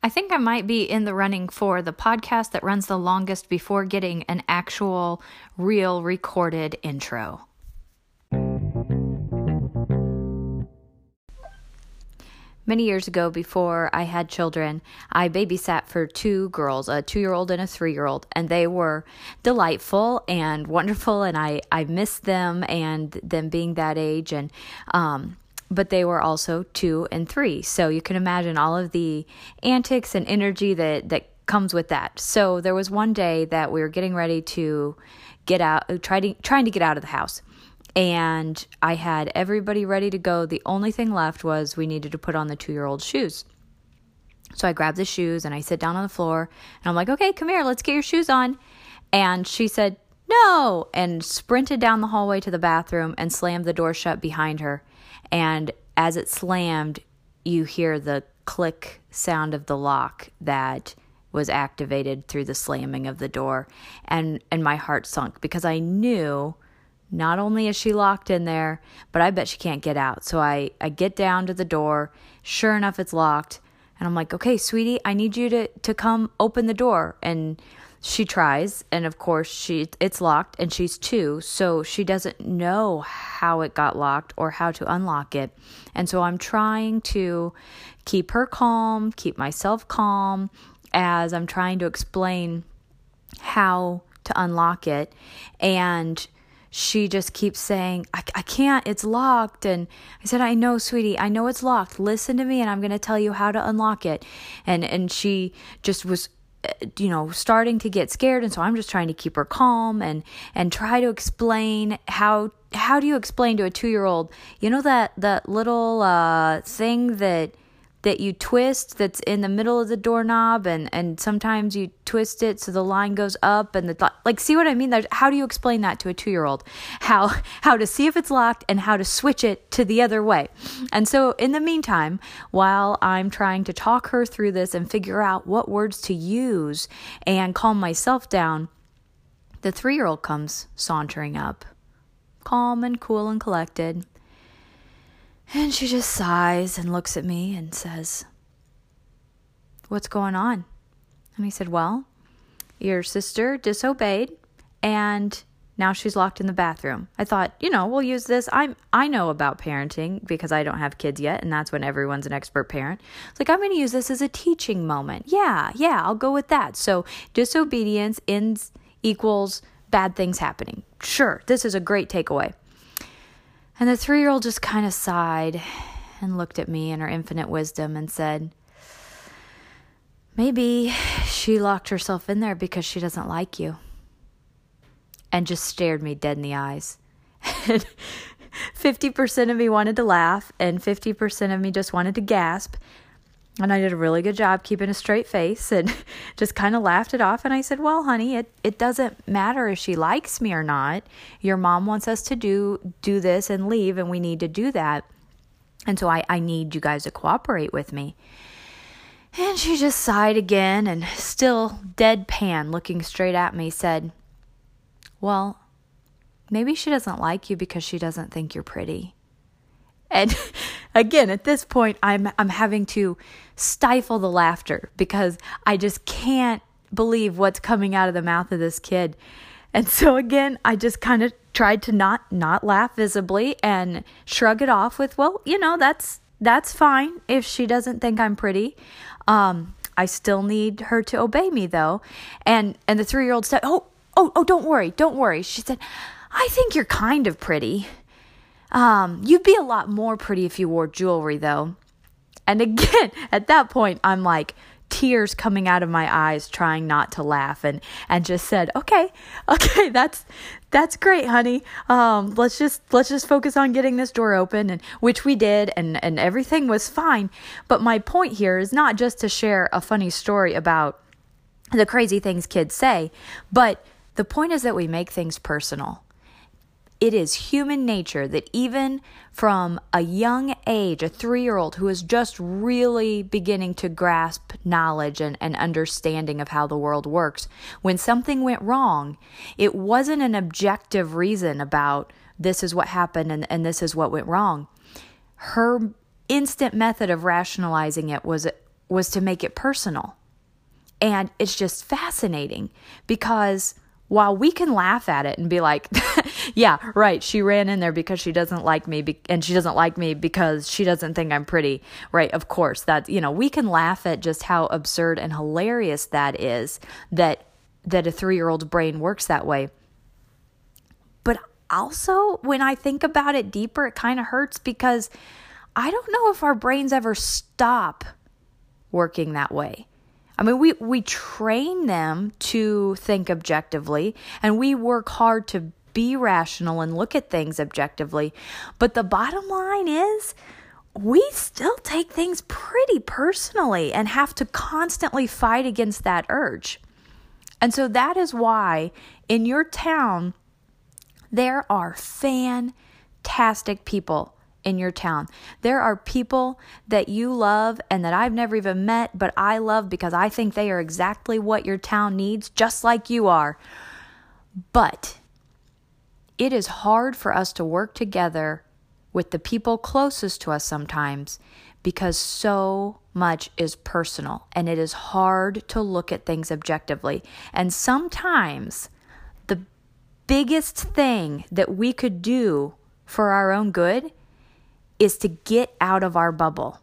I think I might be in the running for the podcast that runs the longest before getting an actual, real recorded intro. Many years ago, before I had children, I babysat for two girls, a 2-year-old and a 3-year-old, and they were delightful and wonderful, and I missed them and them being that age, and but they were also 2 and 3, so you can imagine all of the antics and energy that comes with that. So there was one day that we were getting ready to get out, trying to get out of the house. And I had everybody ready to go. The only thing left was we needed to put on the 2-year-old shoes. So I grabbed the shoes and I sit down on the floor and I'm like, okay, come here, let's get your shoes on. And she said, no, and sprinted down the hallway to the bathroom and slammed the door shut behind her. And as it slammed, you hear the click sound of the lock that was activated through the slamming of the door. And my heart sunk because I knew not only is she locked in there, but I bet she can't get out. So I get down to the door. Sure enough, it's locked. And I'm like, okay, sweetie, I need you to come open the door. And she tries. And of course, it's locked and she's 2. So she doesn't know how it got locked or how to unlock it. And so I'm trying to keep her calm, keep myself calm as I'm trying to explain how to unlock it. And she just keeps saying, I can't, it's locked. And I said, I know, sweetie, I know it's locked. Listen to me and I'm going to tell you how to unlock it. And she just was, starting to get scared. And so I'm just trying to keep her calm and try to explain how do you explain to a 2-year-old, that little thing that you twist that's in the middle of the doorknob and sometimes you twist it so the line goes up and see what I mean? How do you explain that to a 2-year-old? How to see if it's locked and how to switch it to the other way. And so in the meantime, while I'm trying to talk her through this and figure out what words to use and calm myself down, the 3-year-old comes sauntering up, calm and cool and collected. And she just sighs and looks at me and says, what's going on? And I said, well, your sister disobeyed and now she's locked in the bathroom. I thought, we'll use this. I know about parenting because I don't have kids yet. And that's when everyone's an expert parent. It's like, I'm going to use this as a teaching moment. Yeah, I'll go with that. So disobedience equals bad things happening. Sure, this is a great takeaway. And the 3-year-old just kind of sighed and looked at me in her infinite wisdom and said, maybe she locked herself in there because she doesn't like you. And just stared me dead in the eyes. 50% of me wanted to laugh and 50% of me just wanted to gasp. And I did a really good job keeping a straight face and just kind of laughed it off. And I said, well, honey, it doesn't matter if she likes me or not. Your mom wants us to do this and leave, and we need to do that. And so I need you guys to cooperate with me. And she just sighed again and still deadpan, looking straight at me, said, well, maybe she doesn't like you because she doesn't think you're pretty. And again, at this point, I'm having to stifle the laughter because I just can't believe what's coming out of the mouth of this kid. And so again, I just kind of tried to not laugh visibly and shrug it off with, well, that's fine if she doesn't think I'm pretty. I still need her to obey me though. And the 3-year-old said, oh, don't worry. She said, I think you're kind of pretty. You'd be a lot more pretty if you wore jewelry though. And again, at that point, I'm like tears coming out of my eyes, trying not to laugh and just said, okay, that's great, honey. Let's just focus on getting this door open, and which we did, and everything was fine. But my point here is not just to share a funny story about the crazy things kids say, but the point is that we make things personal. It is human nature that even from a young age, a 3-year-old who is just really beginning to grasp knowledge and understanding of how the world works, when something went wrong, it wasn't an objective reason about this is what happened and this is what went wrong. Her instant method of rationalizing it was was to make it personal. And it's just fascinating because while we can laugh at it and be like, yeah, right, she ran in there because she doesn't like me and she doesn't like me because she doesn't think I'm pretty, right? Of course, that, we can laugh at just how absurd and hilarious that is, that a 3-year-old's brain works that way. But also, when I think about it deeper, it kind of hurts because I don't know if our brains ever stop working that way. I mean, we train them to think objectively, and we work hard to be rational and look at things objectively. But the bottom line is, we still take things pretty personally and have to constantly fight against that urge. And so that is why in your town, there are fantastic people in your town. There are people that you love and that I've never even met, but I love because I think they are exactly what your town needs, just like you are. But it is hard for us to work together with the people closest to us sometimes because so much is personal and it is hard to look at things objectively. And sometimes the biggest thing that we could do for our own good is to get out of our bubble.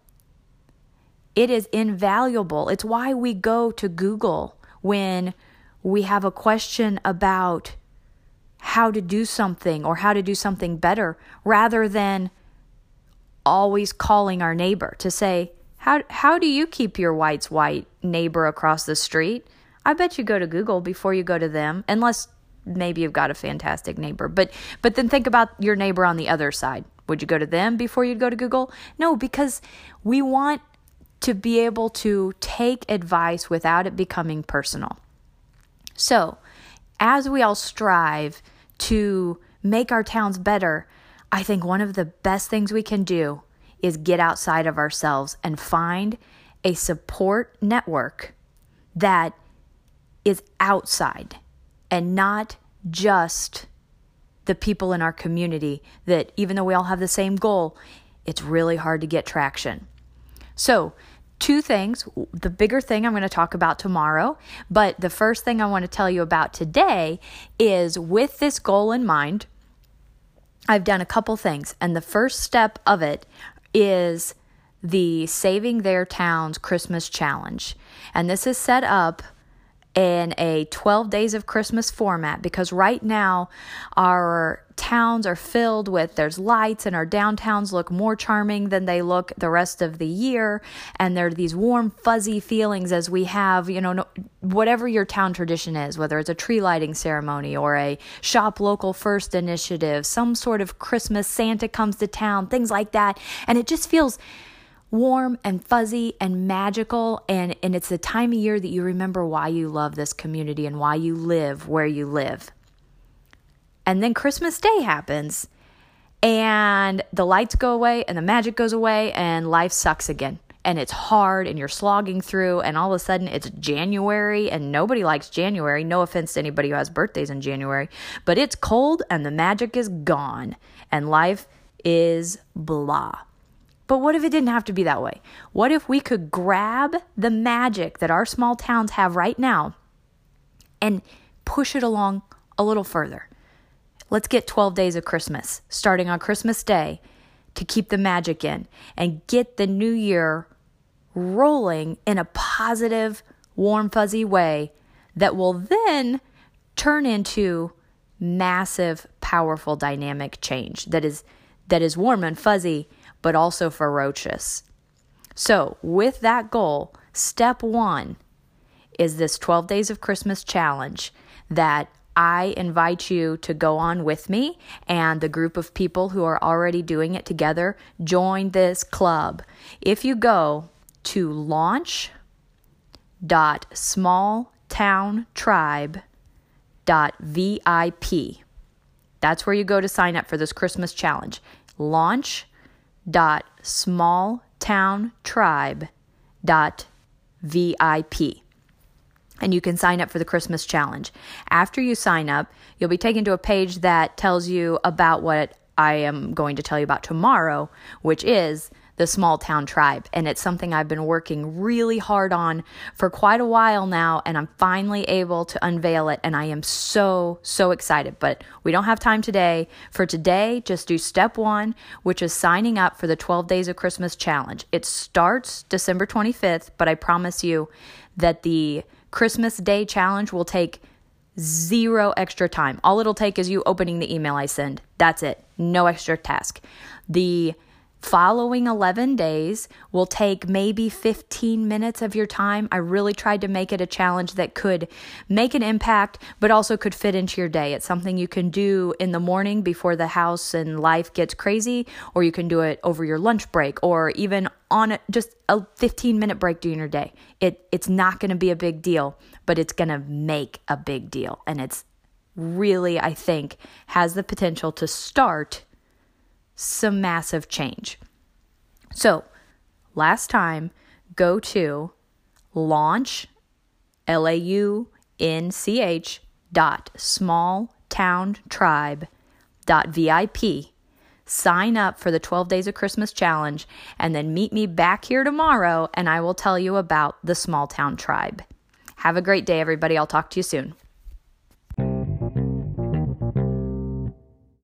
It is invaluable. It's why we go to Google when we have a question about how to do something or how to do something better, rather than always calling our neighbor to say, how do you keep your white neighbor across the street? I bet you go to Google before you go to them, unless maybe you've got a fantastic neighbor. But then think about your neighbor on the other side. Would you go to them before you'd go to Google? No, because we want to be able to take advice without it becoming personal. So, as we all strive to make our towns better, I think one of the best things we can do is get outside of ourselves and find a support network that is outside and not just the people in our community, that even though we all have the same goal, it's really hard to get traction. So, 2 things. The bigger thing I'm going to talk about tomorrow, but the first thing I want to tell you about today is, with this goal in mind, I've done a couple things. And the first step of it is the Saving Their Towns Christmas Challenge. And this is set up in a 12 days of Christmas format, because right now our towns are filled with, there's lights, and our downtowns look more charming than they look the rest of the year. And there are these warm, fuzzy feelings as we have, whatever your town tradition is, whether it's a tree lighting ceremony or a Shop Local First initiative, some sort of Christmas Santa comes to town, things like that. And it just feels warm and fuzzy and magical, and it's the time of year that you remember why you love this community and why you live where you live. And then Christmas Day happens, and the lights go away, and the magic goes away, and life sucks again. And it's hard, and you're slogging through, and all of a sudden it's January, and nobody likes January. No offense to anybody who has birthdays in January, but it's cold, and the magic is gone, and life is blah. But what if it didn't have to be that way? What if we could grab the magic that our small towns have right now and push it along a little further? Let's get 12 days of Christmas, starting on Christmas Day, to keep the magic in and get the new year rolling in a positive, warm, fuzzy way that will then turn into massive, powerful, dynamic change that is warm and fuzzy, but also ferocious. So, with that goal, step 1 is this 12 Days of Christmas challenge that I invite you to go on with me and the group of people who are already doing it together. Join this club. If you go to launch.smalltowntribe.vip, that's where you go to sign up for this Christmas challenge. launch.smalltowntribe.vip. And you can sign up for the Christmas challenge. After you sign up, you'll be taken to a page that tells you about what I am going to tell you about tomorrow, which is the Small Town Tribe. And it's something I've been working really hard on for quite a while now, and I'm finally able to unveil it, and I am so excited. But we don't have time today. For today, just do step 1, which is signing up for the 12 Days of Christmas Challenge. It starts December 25th, but I promise you that the Christmas Day Challenge will take 0 extra time. All it'll take is you opening the email I send. That's it. No extra task. The following 11 days will take maybe 15 minutes of your time. I really tried to make it a challenge that could make an impact, but also could fit into your day. It's something you can do in the morning before the house and life gets crazy, or you can do it over your lunch break, or even on just a 15-minute break during your day. It's not going to be a big deal, but it's going to make a big deal. And it's really, I think, has the potential to start some massive change. So, last time, go to launch, launch.smalltowntribe.vip, sign up for the 12 Days of Christmas Challenge, and then meet me back here tomorrow, and I will tell you about the Small Town Tribe. Have a great day, everybody. I'll talk to you soon.